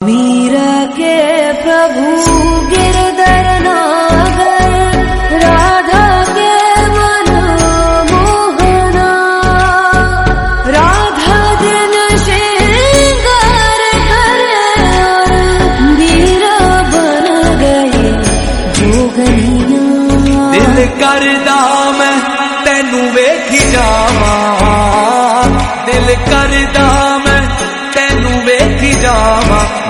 मीरा के प्रभु गिरधर नागर, राधा के मन मोहना, राधा दिन श्रृंगार करे और मीरा बन गई जोगनिया। दिल करदा मैं तेनू वेखी जावा, दिल करदा मैं तेनू वेखी जावा।